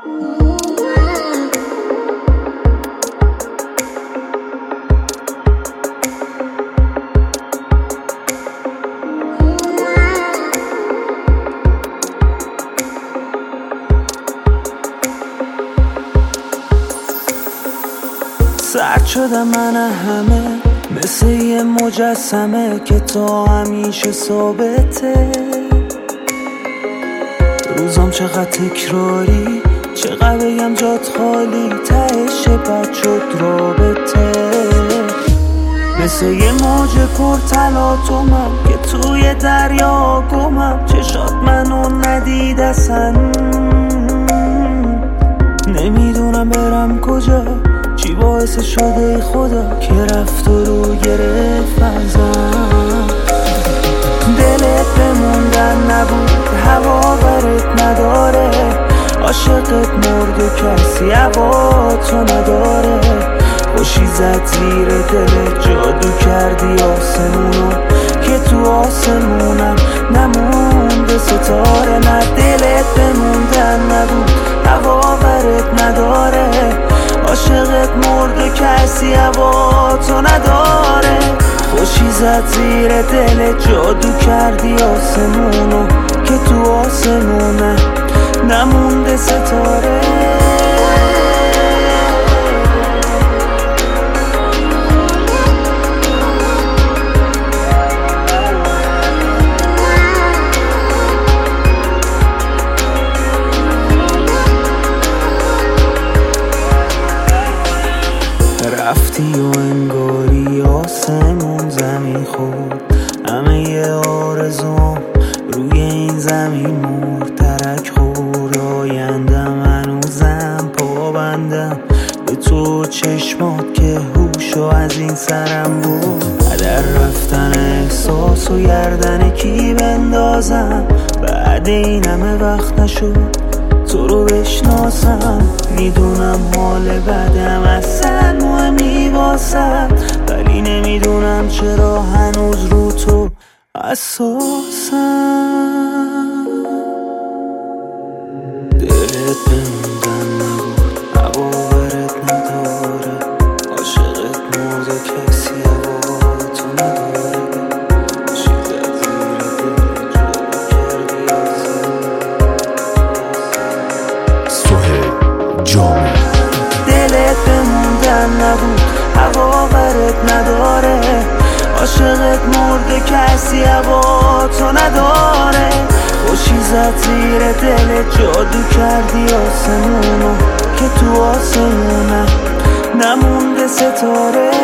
سرد شدم من همه مثل یه مجسمه که تا همیشه ثابته. روزام چقدر تکراری، چقدر بگم جات خالی، تهش بد شد رابطه. مثل یه موج پر تلاطمم که توی دریا گمم، چشات منو ندید اصلا. نمیدونم برم کجا، چی باعث شده خدا که رفت و رو گرفت ازم. دلت بموندن نبود، هوا برت نداره، عاشقت مرد و کسی هوا تو نداره. خوشی زد زیر دلت، جادو کردی آسمونو که تو آسمونم نمونده ستاره. نه دلت بموندن نبود، هوا برت نداره، عاشقت مرد و کسی هوا تو نداره. خوشی زد زیر دلت، جادو کردی آسمونو که تو آسمونه نمونده ستاره. رفتی و انگاری آسمون زمین خورد، همه ی آرزوم روی این زمین مرد. ترک خورد آیندم، هنوزم پابندم به تو چشمات که هوشو از این سرم بود. هدر رفتن احساس و گردن کی بندازم، بعد این همه وقت نشد تو رو بشناسم. میدونم حال بدم اصلا مهمی واسم، ولی نمیدونم چرا هنوز رو تو اساسم. دلت بموندن نبود، هوا برت نداره، عاشقت مرد و کسی هوا تو نداره. شیدت زیر دلت، جادو کردی سهیل جامع. دلت بموندن نبود، هوا برت نداره، عاشقت مرده کسی هوا تو نداره. خوشی زد زیر دلت، جادو کردی آسمونو که تو آسمونه نمونده ستاره.